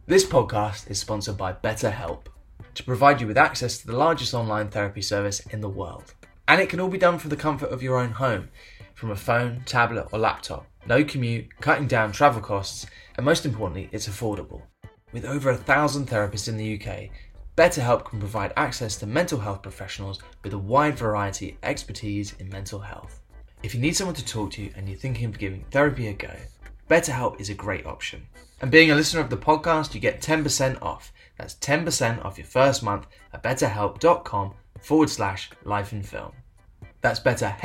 This podcast is sponsored by BetterHelp to provide you with access to the largest online therapy service in the world. And it can all be done from the comfort of your own home, from a phone, tablet or laptop. No commute, cutting down travel costs, and most importantly, it's affordable. With over 1,000 therapists in the UK, BetterHelp can provide access to mental health professionals with a wide variety of expertise in mental health. If you need someone to talk to and you're thinking of giving therapy a go, BetterHelp is a great option. And being a listener of the podcast, you get 10% off. That's 10% off your first month at betterhelp.com/lifeinfilm. That's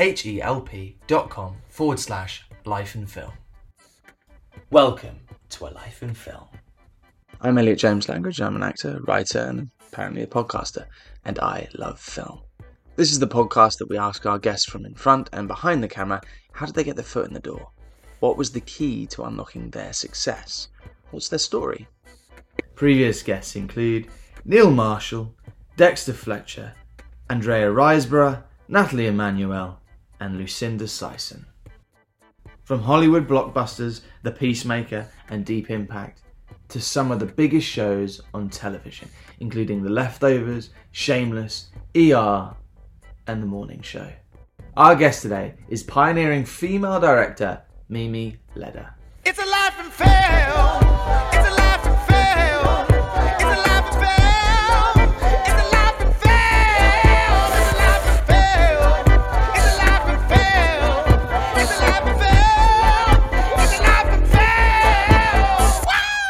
betterhelp.com/lifeinfilm. Welcome to A Life in Film. I'm Elliot James Langridge. I'm an actor, writer, and apparently a podcaster, and I love film. This is the podcast that we ask our guests from in front and behind the camera, how did they get their foot in the door? What was the key to unlocking their success? What's their story? Previous guests include Neil Marshall, Dexter Fletcher, Andrea Riseborough, Natalie Emmanuel, and Lucinda Sison. From Hollywood blockbusters, The Peacemaker and Deep Impact, to some of the biggest shows on television, including The Leftovers, Shameless, ER, and The Morning Show. Our guest today is pioneering female director Mimi Leder. It's a life in film. It's a life in film. It's a life in film. It's a life in film. It's a life in film. It's a life in film. It's a life in film. It's a life in film.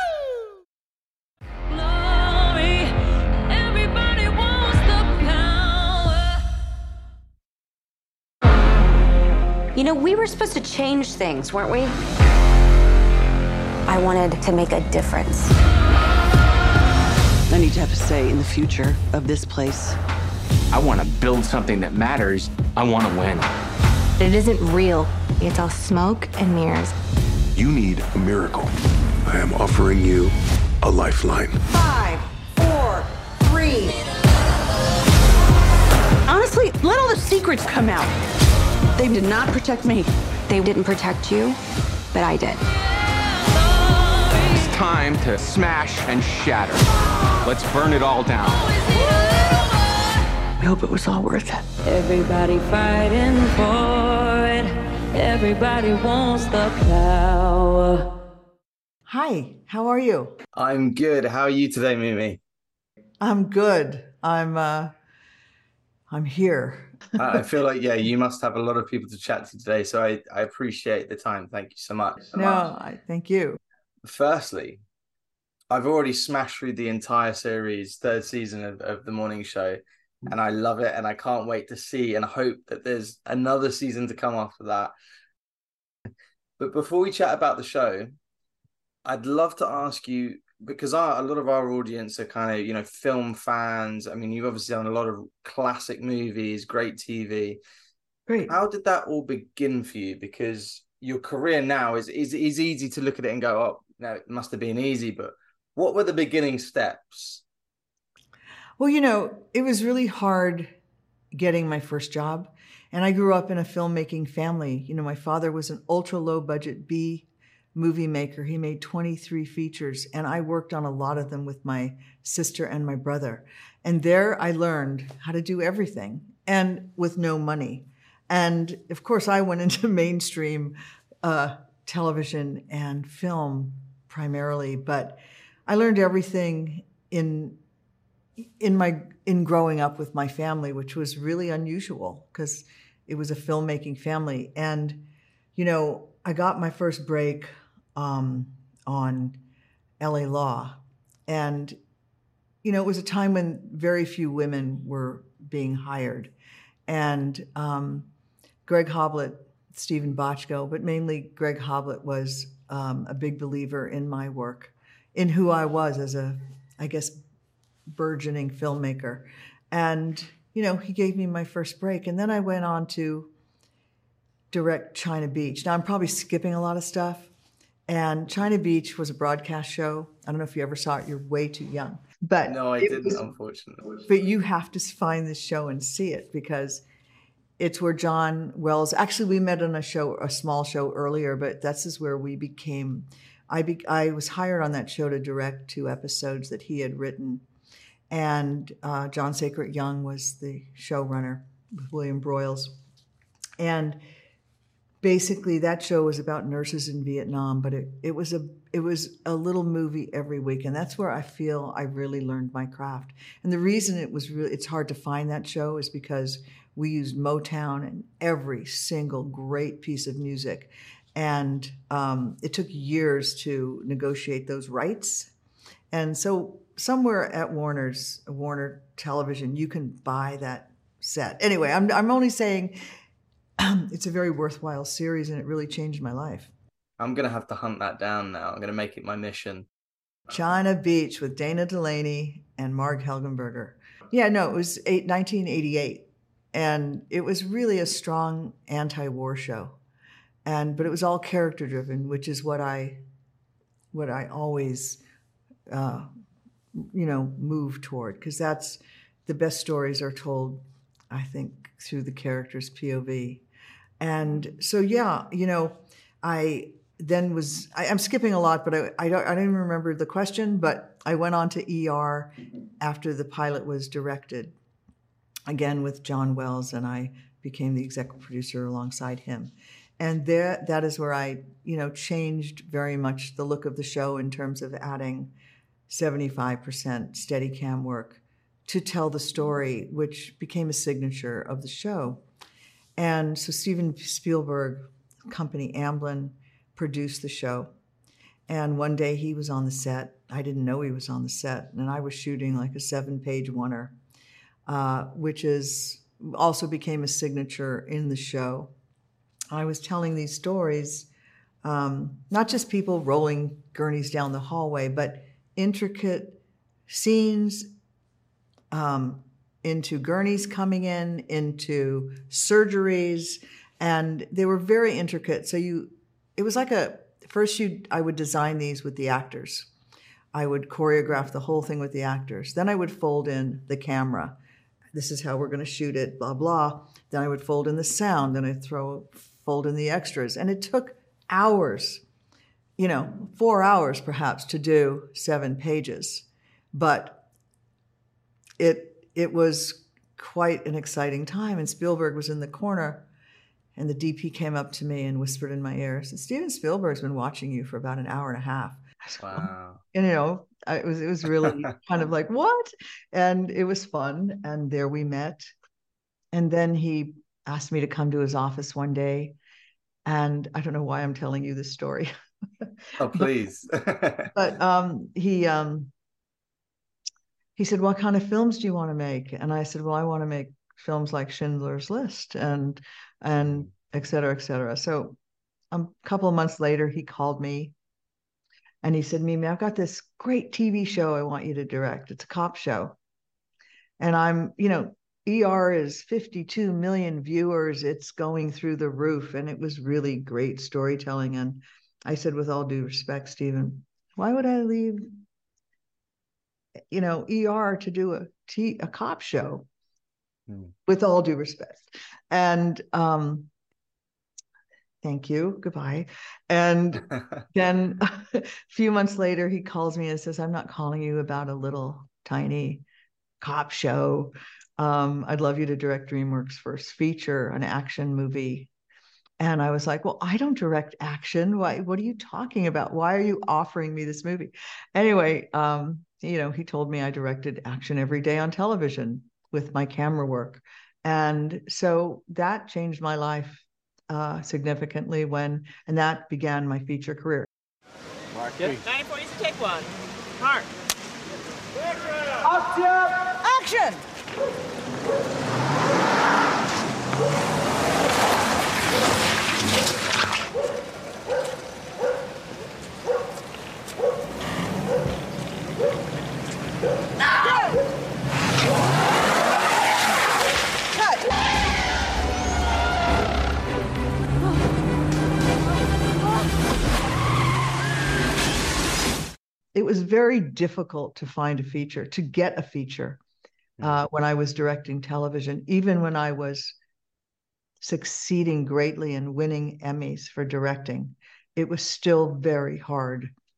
Woo! Glory, everybody wants the power. You know, we were supposed to change things, weren't we? I wanted to make a difference. I need to have a say in the future of this place. I want to build something that matters. I want to win. It isn't real. It's all smoke and mirrors. You need a miracle. I am offering you a lifeline. 5, 4, 3. Honestly, let all the secrets come out. They did not protect me. They didn't protect you, but I did. It's time to smash and shatter. Let's burn it all down. I hope it was all worth it. Everybody fighting for it. Everybody wants the power. Hi, how are you? I'm good. How are you today, Mimi? I'm good. I'm here. I feel like, you must have a lot of people to chat to today, so I appreciate the time. Thank you so much. I thank you. Firstly, I've already smashed through the entire series, third season of The Morning Show, and I love it, and I can't wait to see and hope that there's another season to come after that. But before we chat about the show, I'd love to ask you, because a lot of our audience are kind of, film fans. I mean, you've obviously done a lot of classic movies, great TV. Great. How did that all begin for you? Because your career now is easy to look at it and go, oh, no, it must have been easy. But what were the beginning steps? Well, it was really hard getting my first job. And I grew up in a filmmaking family. My father was an ultra low budget B movie maker. He made 23 features, and I worked on a lot of them with my sister and my brother. And there I learned how to do everything, and with no money. And of course, I went into mainstream television and film primarily, but I learned everything in growing up with my family, which was really unusual because it was a filmmaking family. And, I got my first break on LA Law. And, it was a time when very few women were being hired. And Greg Hoblit, Stephen Bochco, but mainly Greg Hoblit was a big believer in my work, in who I was as a, burgeoning filmmaker. And, he gave me my first break. And then I went on to direct China Beach. Now, I'm probably skipping a lot of stuff. And China Beach was a broadcast show. I don't know if you ever saw it. You're way too young. But no, I didn't, unfortunately. But you have to find this show and see it, because it's where John Wells, actually we met on a small show earlier, but this is where we became I was hired on that show to direct 2 episodes that he had written. And John Sacred Young was the showrunner with William Broyles. And basically that show was about nurses in Vietnam, but it was a little movie every week. And that's where I feel I really learned my craft. And the reason it's hard to find that show is because we used Motown in every single great piece of music. And it took years to negotiate those rights. And so somewhere at Warner Television, you can buy that set. Anyway, I'm only saying it's a very worthwhile series, and it really changed my life. I'm going to have to hunt that down now. I'm going to make it my mission. China Beach with Dana Delaney and Marg Helgenberger. Yeah, no, it was 1988. And it was really a strong anti-war show. But it was all character driven, which is what I always, move toward, because that's the best stories are told, I think, through the character's POV. And so, yeah, I'm skipping a lot, but I don't even remember the question, but I went on to ER after the pilot was directed, again with John Wells, and I became the executive producer alongside him. And that is where I, changed very much the look of the show in terms of adding 75% Steadicam work to tell the story, which became a signature of the show. And so Steven Spielberg, company Amblin, produced the show. And one day he was on the set. I didn't know he was on the set. And I was shooting like a 7-page oneer, which also became a signature in the show. I was telling these stories, not just people rolling gurneys down the hallway, but intricate scenes into gurneys coming into surgeries, and they were very intricate. So it was like I would design these with the actors. I would choreograph the whole thing with the actors. Then I would fold in the camera. This is how we're going to shoot it, blah, blah. Then I would fold in the sound. Then I'd fold in the extras. And it took hours, 4 hours perhaps, to do 7 pages. But it was quite an exciting time. And Spielberg was in the corner, and the DP came up to me and whispered in my ear, said, "Steven Spielberg's been watching you for about an hour and a half." Wow. And, it was really kind of like, what? And it was fun. And there we met. And then he asked me to come to his office one day. And I don't know why I'm telling you this story. Oh, please. But he said, "What kind of films do you want to make?" And I said, "Well, I want to make films like Schindler's List and et cetera, et cetera." So a couple of months later, he called me and he said, "Mimi, I've got this great TV show I want you to direct. It's a cop show." And I'm, ER is 52 million viewers. It's going through the roof. And it was really great storytelling. And I said, "With all due respect, Steven, why would I leave, ER to do a cop show?" With all due respect. And thank you, goodbye. And then a few months later, he calls me and says, "I'm not calling you about a little tiny cop show. I'd love you to direct DreamWorks' first feature, an action movie." And I was like, "Well, I don't direct action. Why? What are you talking about? Why are you offering me this movie?" Anyway, he told me I directed action every day on television with my camera work. And so that changed my life significantly and that began my feature career. Mark, 94 needs to take one. Mark. Action! It was very difficult to find a feature, to get a feature when I was directing television, even when I was succeeding greatly and winning Emmys for directing. It was still very hard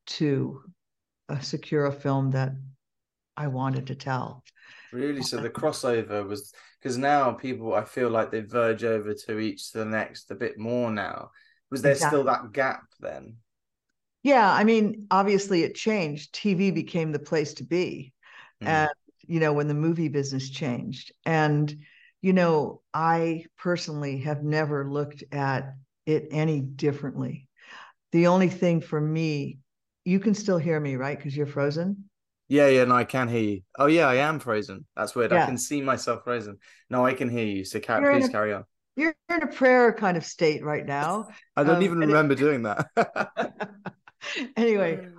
to secure a film that I wanted to tell. Really? So the crossover was, because now people, I feel like they verge over to each to the next a bit more now. Was there still that gap then? Yeah, I mean, obviously it changed. TV became the place to be. And, when the movie business changed. And, I personally have never looked at it any differently. The only thing for me, you can still hear me, right? Because you're frozen. Yeah, no, I can hear you. Oh, yeah, I am frozen. That's weird. Yeah. I can see myself frozen. No, I can hear you. So please carry on. You're in a prayer kind of state right now. I don't even remember doing that. Anyway,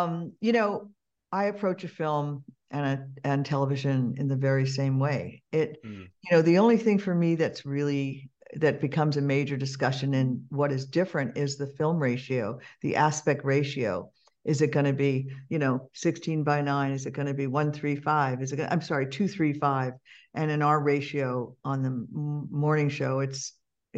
I approach a film and television in the very same way. The only thing for me that becomes a major discussion in what is different is the film ratio, the aspect ratio. Is it going to be, 16:9? Is it going to be 1:35? I'm sorry, 2:35? And in our ratio on the morning show, it's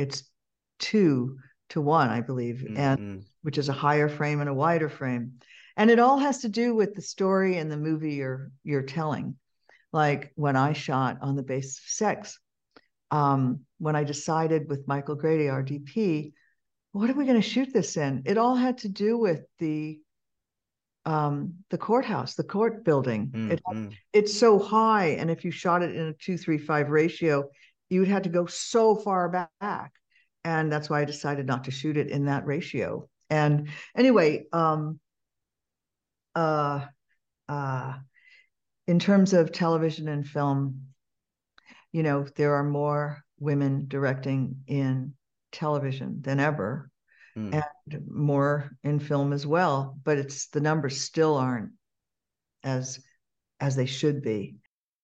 2:1, I believe, and which is a higher frame and a wider frame. And it all has to do with the story and the movie you're telling. Like when I shot On the Basis of Sex, when I decided with Michael Grady, our DP, what are we going to shoot this in? It all had to do with the courthouse, the court building. It's so high, and if you shot it in a 2:35 ratio, you would have to go so far back, and that's why I decided not to shoot it in that ratio. And anyway, in terms of television and film, there are more women directing in television than ever. And more in film as well, but the numbers still aren't as they should be.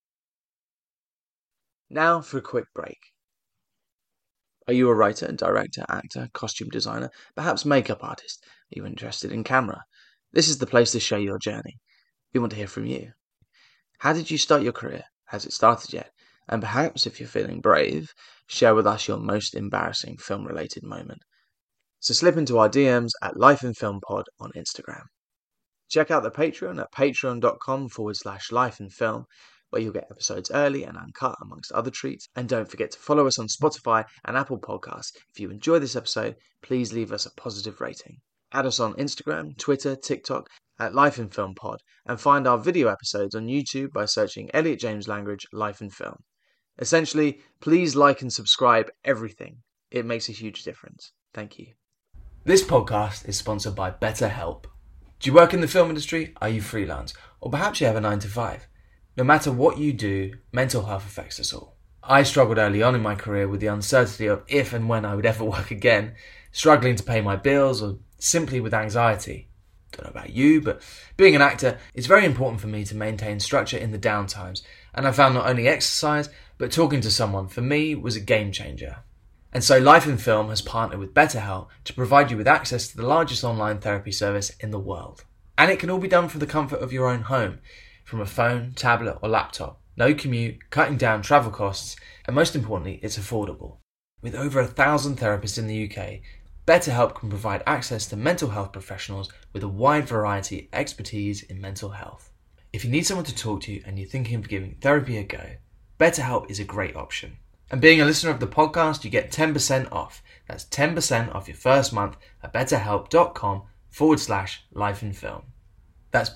Now for a quick break. Are you a writer, director, actor, costume designer, perhaps makeup artist? Are you interested in camera? This is the place to share your journey. We want to hear from you. How did you start your career? Has it started yet? And perhaps, if you're feeling brave, share with us your most embarrassing film-related moment. So slip into our DMs at Life in Film Pod on Instagram. Check out the Patreon at patreon.com/Life in Film, where you'll get episodes early and uncut amongst other treats. And don't forget to follow us on Spotify and Apple Podcasts. If you enjoy this episode, please leave us a positive rating. Add us on Instagram, Twitter, TikTok at Life in Film Pod, and find our video episodes on YouTube by searching Elliot James Langridge Life in Film. Essentially, please like and subscribe everything. It makes a huge difference. Thank you. This podcast is sponsored by BetterHelp. Do you work in the film industry? Are you freelance? Or perhaps you have a 9-to-5? No matter what you do, mental health affects us all. I struggled early on in my career with the uncertainty of if and when I would ever work again, struggling to pay my bills, or simply with anxiety. Don't know about you, but being an actor, it's very important for me to maintain structure in the downtimes, and I found not only exercise, but talking to someone for me was a game changer. And so Life in Film has partnered with BetterHelp to provide you with access to the largest online therapy service in the world. And it can all be done from the comfort of your own home, from a phone, tablet or laptop. No commute, cutting down travel costs, and most importantly, it's affordable. With over 1,000 therapists in the UK, BetterHelp can provide access to mental health professionals with a wide variety of expertise in mental health. If you need someone to talk to and you're thinking of giving therapy a go, BetterHelp is a great option. And being a listener of the podcast, you get 10% off. That's 10% off your first month at betterhelp.com/Life in Film. That's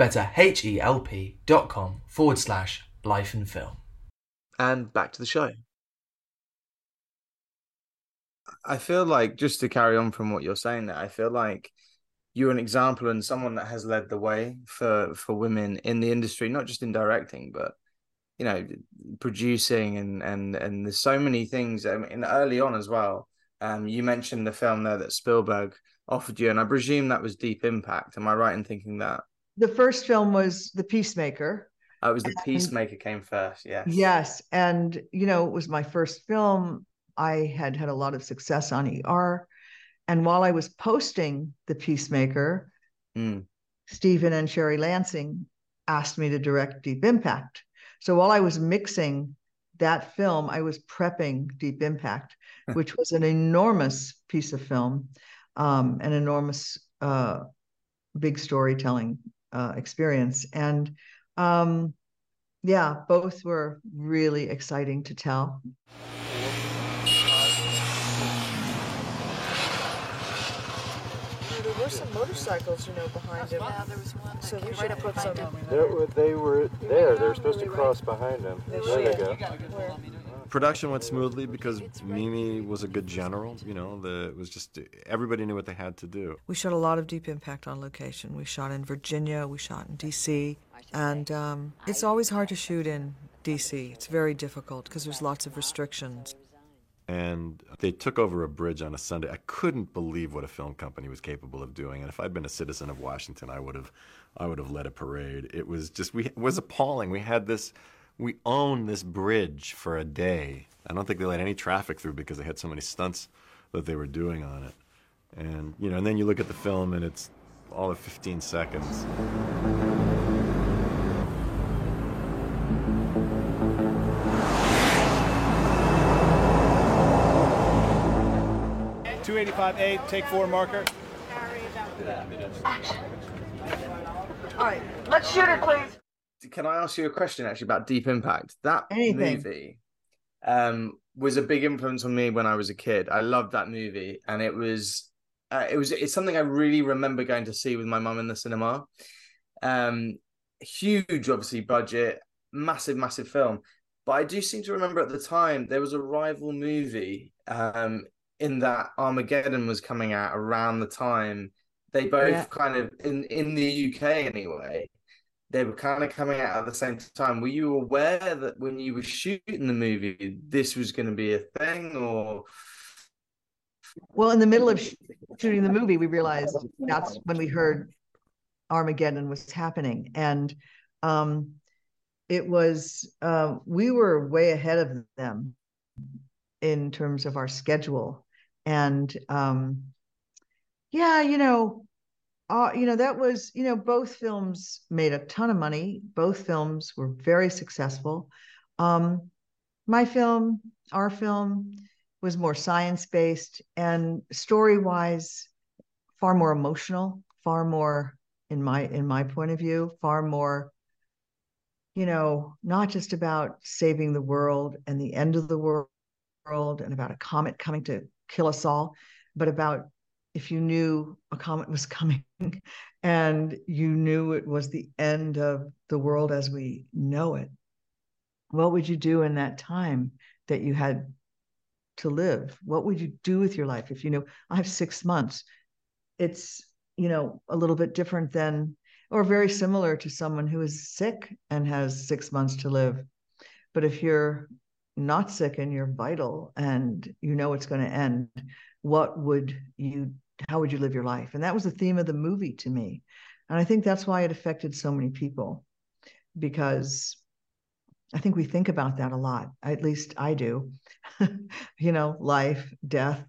betterhelp.com/Life in Film. And back to the show. I feel like, just to carry on from what you're saying there, I feel like you're an example and someone that has led the way for women in the industry, not just in directing, but producing and there's so many things. I mean, early on as well. You mentioned the film there that Spielberg offered you, and I presume that was Deep Impact. Am I right in thinking that? The first film was The Peacemaker. It was The Peacemaker came first, yes. Yes, and it was my first film. I had a lot of success on ER, and while I was posting The Peacemaker, Stephen and Sherry Lansing asked me to direct Deep Impact. So while I was mixing that film, I was prepping Deep Impact, which was an enormous piece of film, an enormous big storytelling experience. And yeah, both were really exciting to tell. There were some motorcycles, behind him. Yeah, there was one. So we should put some. They were there. They were supposed to cross behind him. There they go. Where? Production went smoothly because Mimi was a good general. It was just everybody knew what they had to do. We shot a lot of Deep Impact on location. We shot in Virginia. We shot in D.C. And it's always hard to shoot in D.C. It's very difficult because there's lots of restrictions. And they took over a bridge on a Sunday. I couldn't believe what a film company was capable of doing. And if I'd been a citizen of Washington, I would have led a parade. It was appalling. We owned this bridge for a day. I don't think they let any traffic through because they had so many stunts that they were doing on it. And and then you look at the film and it's all of 15 seconds. .285A, take 4 marker. Action. All right, let's shoot it, please. Can I ask you a question actually about Deep Impact? That Anything. movie was a big influence on me when I was a kid. I loved that movie, and it's something I really remember going to see with my mum in the cinema. Huge, obviously, budget, massive film. But I do seem to remember at the time there was a rival movie in that Armageddon was coming out around the time. They both kind of, in the UK anyway, they were kind of coming out at the same time. Were you aware that when you were shooting the movie, this was going to be a thing, or? Well, in the middle of shooting the movie, we realized that's when we heard Armageddon was happening. And it was, we were way ahead of them in terms of our schedule. And that was, both films made a ton of money. Both films were very successful. My film, our film, was more science-based and story-wise, far more emotional, far more, in my point of view, far more, not just about saving the world and the end of the world and about a comet coming to kill us all, but about if you knew a comet was coming and you knew it was the end of the world as we know it, what would you do in that time that you had to live? What would you do with your life if I have 6 months? It's, a little bit different than, or very similar to someone who is sick and has 6 months to live. But if you're not sick and you're vital and it's going to end, how would you live your life? And that was the theme of the movie to me. And I think that's why it affected so many people, because I think we think about that a lot. At least I do. Life, death,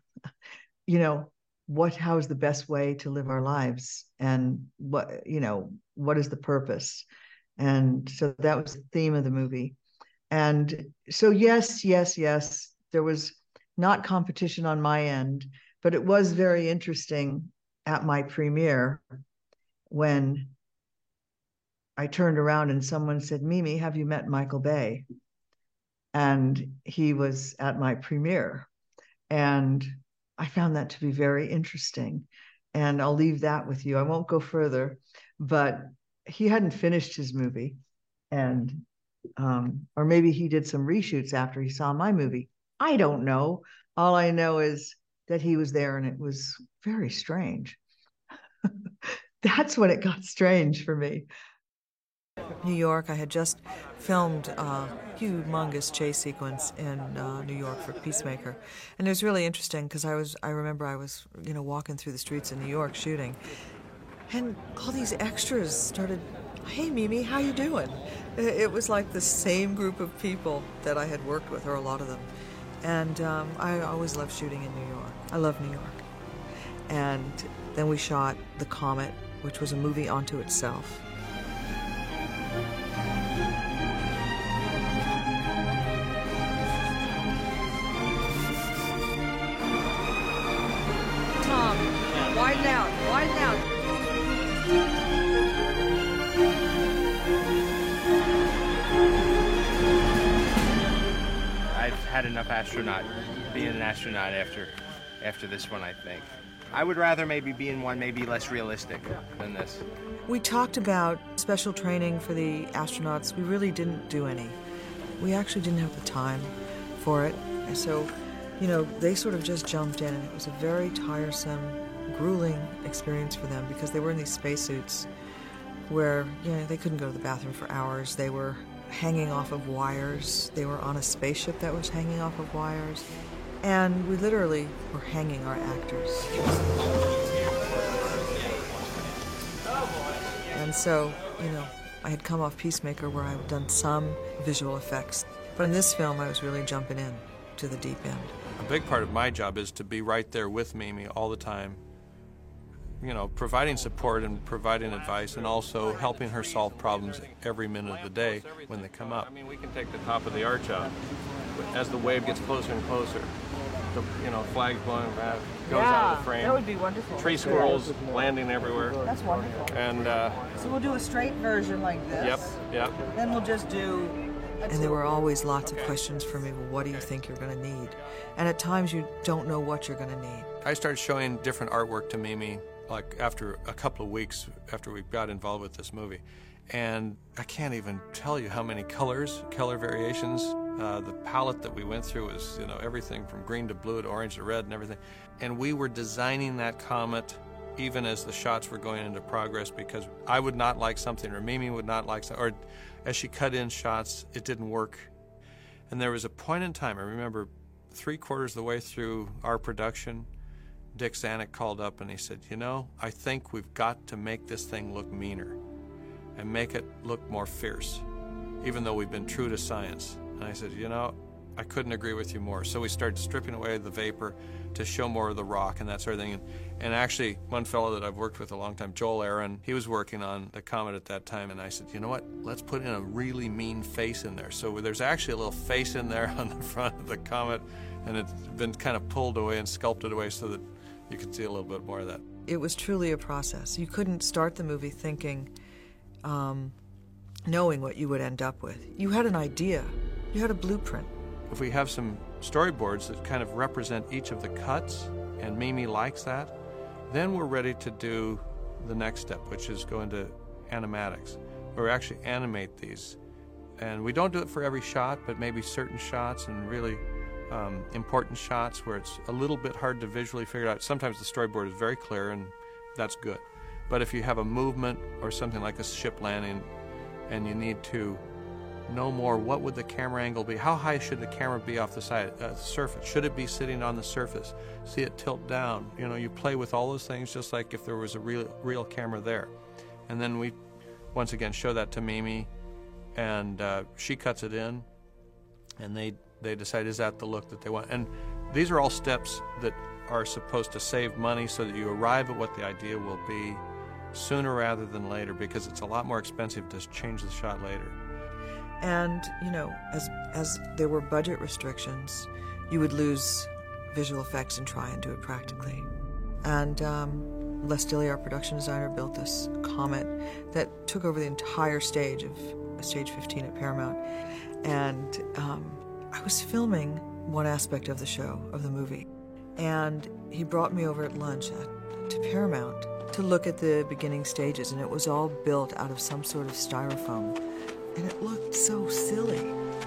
how is the best way to live our lives, and what is the purpose? And so that was the theme of the movie. And so yes, there was not competition on my end, but it was very interesting at my premiere when I turned around and someone said, "Mimi, have you met Michael Bay?" And he was at my premiere. And I found that to be very interesting. And I'll leave that with you. I won't go further, but he hadn't finished his movie. And, or maybe he did some reshoots after he saw my movie. I don't know. All I know is that he was there, and it was very strange. That's when it got strange for me. New York, I had just filmed a humongous chase sequence in New York for Peacemaker. And it was really interesting because I remember I was, walking through the streets of New York shooting, and all these extras started, "Hey, Mimi, how you doing?" It was like the same group of people that I had worked with, or a lot of them. And I always loved shooting in New York. I love New York. And then we shot The Comet, which was a movie onto itself. Tom, widen out. had enough being an astronaut after this one, I think. I would rather maybe be in one maybe less realistic than this. We talked about special training for the astronauts. We really didn't do any. We actually didn't have the time for it. And so, they sort of just jumped in, and it was a very tiresome, grueling experience for them because they were in these spacesuits where, they couldn't go to the bathroom for hours. They were hanging off of wires. They were on a spaceship that was hanging off of wires. And we literally were hanging our actors. And so, I had come off Peacemaker where I had done some visual effects. But in this film, I was really jumping in to the deep end. A big part of my job is to be right there with Mimi all the time, providing support and providing advice and also helping her solve problems every minute of the day when they come up. I mean, we can take the top of the arch out. As the wave gets closer and closer, the flags blowing back, goes out of the frame. That would be wonderful. Tree squirrels landing everywhere. That's wonderful. And so we'll do a straight version like this. Yep. Then we'll just do. And there were always lots of questions for me. Well, what do you think you're going to need? And at times you don't know what you're going to need. I started showing different artwork to Mimi, like after a couple of weeks after we got involved with this movie. And I can't even tell you how many color variations. The palette that we went through was, everything from green to blue to orange to red and everything. And we were designing that comet even as the shots were going into progress because I would not like something or Mimi would not like something, or as she cut in shots, it didn't work. And there was a point in time, I remember 3/4 of the way through our production, Dick Zanuck called up and he said, I think we've got to make this thing look meaner and make it look more fierce, even though we've been true to science. And I said, I couldn't agree with you more. So we started stripping away the vapor to show more of the rock and that sort of thing. And actually, one fellow that I've worked with a long time, Joel Aaron, he was working on the comet at that time. And I said, let's put in a really mean face in there. So there's actually a little face in there on the front of the comet. And it's been kind of pulled away and sculpted away so that you could see a little bit more of that. It was truly a process. You couldn't start the movie thinking, knowing what you would end up with. You had an idea. You had a blueprint. If we have some storyboards that kind of represent each of the cuts, and Mimi likes that, then we're ready to do the next step, which is go into animatics, where we actually animate these. And we don't do it for every shot, but maybe certain shots and really important shots where it's a little bit hard to visually figure out. Sometimes the storyboard is very clear, and that's good. But if you have a movement or something like a ship landing, and you need to know more, what would the camera angle be? How high should the camera be off the side, the surface? Should it be sitting on the surface? See it tilt down. You play with all those things just like if there was a real camera there. And then we, once again, show that to Mimi, and she cuts it in, and they decide, is that the look that they want? And these are all steps that are supposed to save money so that you arrive at what the idea will be sooner rather than later, because it's a lot more expensive to change the shot later. And, as there were budget restrictions, you would lose visual effects and try and do it practically. And Les Dilly, our production designer, built this comet that took over the entire stage of Stage 15 at Paramount. And I was filming one aspect of the show, of the movie, and he brought me over at lunch to Paramount to look at the beginning stages, and it was all built out of some sort of styrofoam. And it looked so silly.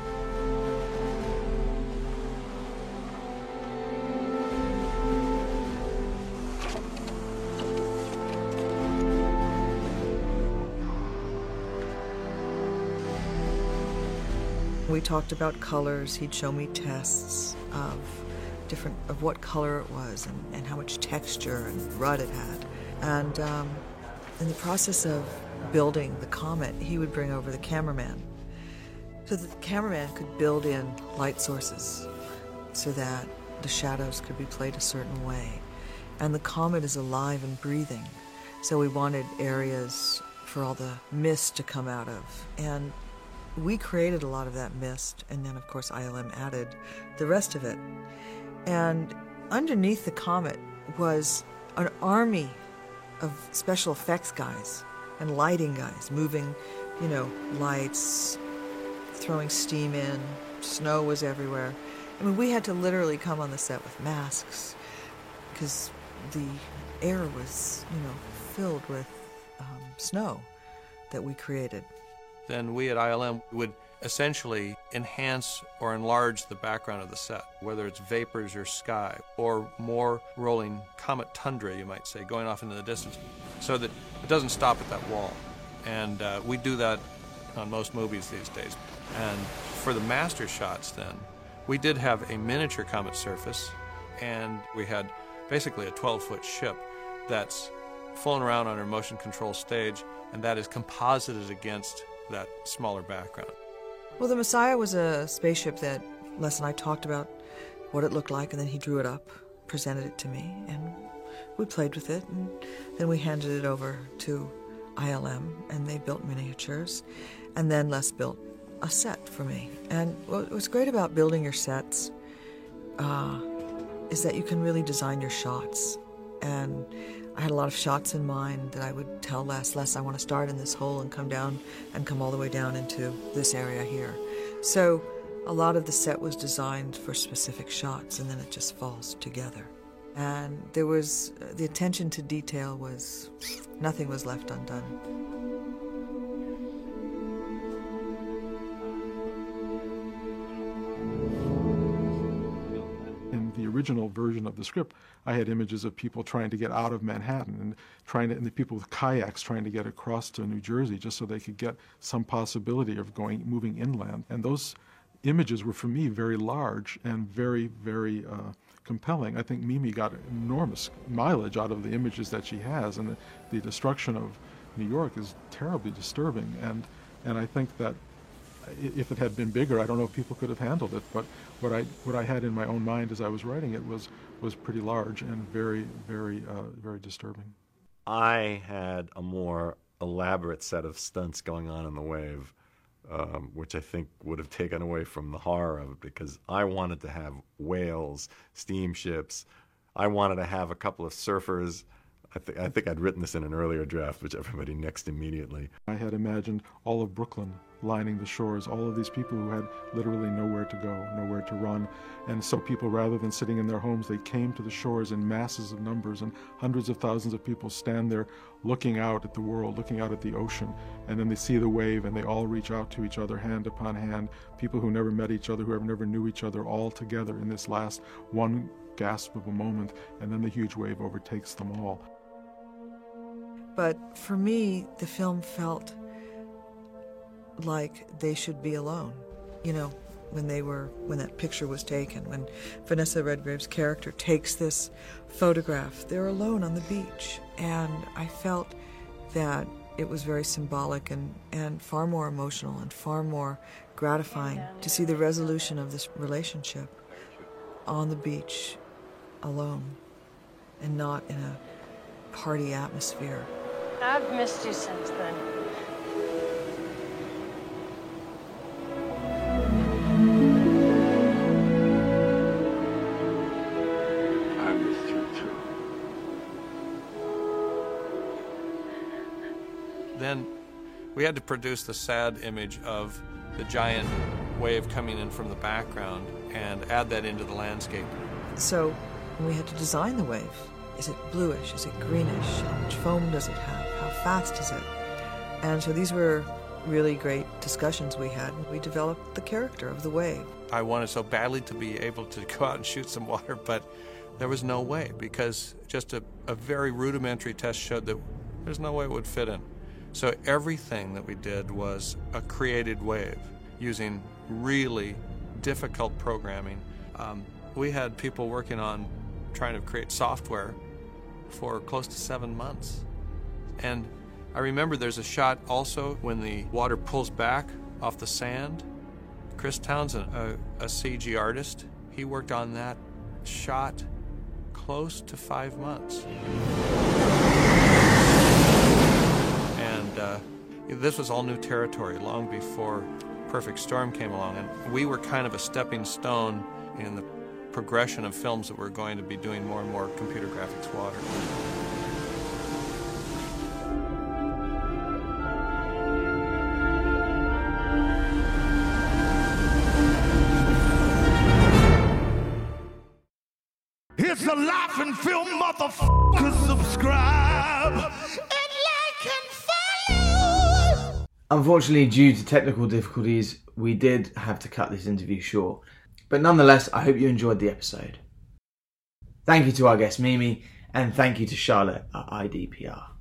We talked about colors. He'd show me tests of what color it was and how much texture and rut it had. And in the process of building the comet, he would bring over the cameraman so that the cameraman could build in light sources so that the shadows could be played a certain way. And the comet is alive and breathing, so we wanted areas for all the mist to come out of. And we created a lot of that mist, and then of course ILM added the rest of it. And underneath the comet was an army of special effects guys and lighting guys moving, lights, throwing steam in, snow was everywhere. I mean, we had to literally come on the set with masks because the air was, filled with snow that we created. Then we at ILM would essentially enhance or enlarge the background of the set, whether it's vapors or sky, or more rolling comet tundra, you might say, going off into the distance, so that it doesn't stop at that wall. And we do that on most movies these days. And for the master shots then, we did have a miniature comet surface, and we had basically a 12-foot ship that's flown around on our motion control stage, and that is composited against that smaller background. Well, the Messiah was a spaceship that Les and I talked about what it looked like, and then he drew it up, presented it to me, and we played with it, and then we handed it over to ILM, and they built miniatures, and then Les built a set for me. And what was great about building your sets is that you can really design your shots. And I had a lot of shots in mind that I would tell Les, I want to start in this hole and come down and come all the way down into this area here. So a lot of the set was designed for specific shots, and then it just falls together. And there was, the attention to detail was, nothing was left undone. In the original version of the script, I had images of people trying to get out of Manhattan and the people with kayaks trying to get across to New Jersey just so they could get some possibility of moving inland. And those images were, for me, very large and very, very compelling. I think Mimi got enormous mileage out of the images that she has, and the destruction of New York is terribly disturbing. And I think that if it had been bigger, I don't know if people could have handled it, but what I had in my own mind as I was writing it was pretty large and very, very, very disturbing. I had a more elaborate set of stunts going on in the wave, which I think would have taken away from the horror of it, because I wanted to have whales, steamships. I wanted to have a couple of surfers. I think I'd written this in an earlier draft, which everybody nixed immediately. I had imagined all of Brooklyn lining the shores, all of these people who had literally nowhere to go, nowhere to run. And so people, rather than sitting in their homes, they came to the shores in masses of numbers, and hundreds of thousands of people stand there looking out at the world, looking out at the ocean. And then they see the wave, and they all reach out to each other, hand upon hand, people who never met each other, who never knew each other, all together in this last one gasp of a moment, and then the huge wave overtakes them all. But for me, the film felt like they should be alone. When that picture was taken, when Vanessa Redgrave's character takes this photograph, they're alone on the beach. And I felt that it was very symbolic and far more emotional and far more gratifying to see the resolution of this relationship on the beach, alone, and not in a party atmosphere. I've missed you since then. I missed you too. Then we had to produce the sad image of the giant wave coming in from the background and add that into the landscape. So we had to design the wave. Is it bluish? Is it greenish? How much foam does it have? How fast is it? And so these were really great discussions we had. We developed the character of the wave. I wanted so badly to be able to go out and shoot some water, but there was no way, because just a very rudimentary test showed that there's no way it would fit in. So everything that we did was a created wave using really difficult programming. We had people working on trying to create software for close to 7 months. And I remember there's a shot also when the water pulls back off the sand. Chris Townsend, a CG artist, he worked on that shot close to 5 months. And this was all new territory long before Perfect Storm came along. And we were kind of a stepping stone in the progression of films that we're going to be doing more and more computer graphics water. It's a Laughing Film, motherfucker. Subscribe and like and follow. Unfortunately, due to technical difficulties, we did have to cut this interview short. But nonetheless, I hope you enjoyed the episode. Thank you to our guest Mimi, and thank you to Charlotte at IDPR.